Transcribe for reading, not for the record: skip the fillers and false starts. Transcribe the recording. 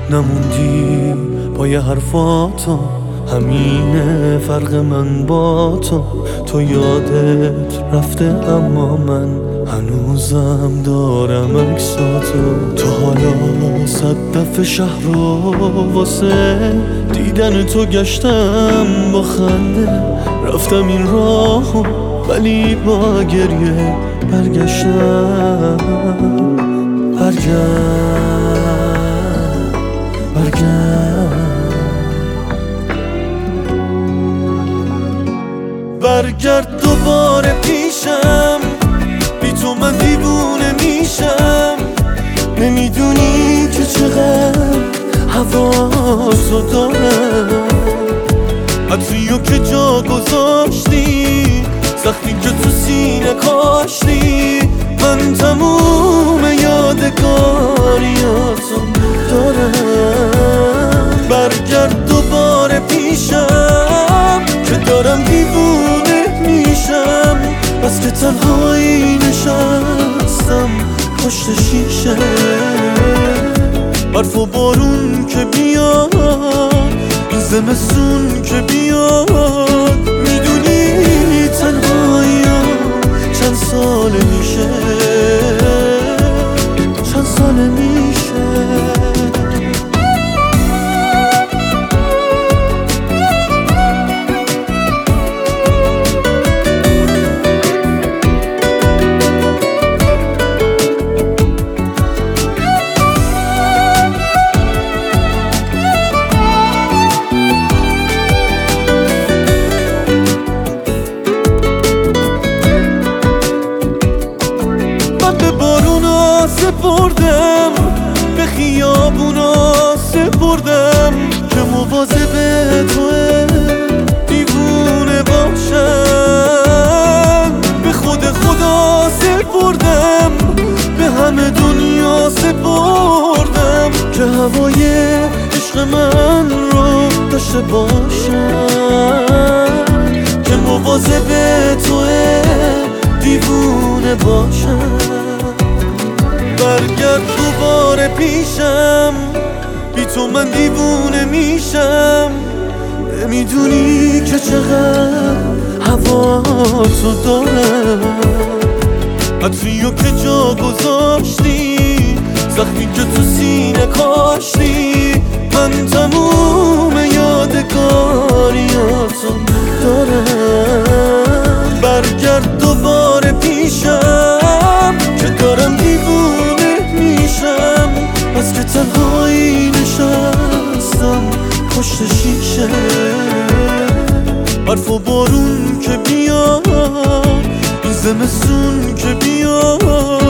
نموندی پای حرفاتو، همینه فرق من با تو یادت رفته اما من هنوزم دارم عکساتو. تو حالا 100 دفعه شهر رو واسه دیدن تو گشتم با خنده، رفتم این راهو ولی با گریه برگشتم. برگرد دوباره پیشم، بی تو من دیوونه میشم. نمیدونی که چقدر حواسو دارم، عطریو که جا گذاشتی، سختی که تو سینه کاشتی، من تموم یادگاریاتو دارم. برگرد دوباره پیشم که دارم دیوونه میشم، بس که تنهایی نشستم پشت شیشه. برف و بارون که بیاد، این زمستون که بیاد، میدونی تنهایی چند ساله میشه، چند ساله میشه. به بارونا سپردم، به خیابونا سپردم، که مواظب توه دیوونه باشم. به خود خدا سپردم، به همه دنیا سپردم، که هوای عشق من رو داشته باشم، که مواظب توه دیوونه باشم. برگرد دوباره پیشم، بی تو من دیوونه میشم. نمیدونی که چقدر هواتو دارم، عطریو که جا گذاشتی، زخمی که تو سینه کاشتی، من تموم یادگاریاتو دارم. برگرد دوباره پیشم که دارم دیوونه میشم، بس که تنهایی نشستم پشت شیشه. برف و بارون که بیاد، این زمستون که بیاد،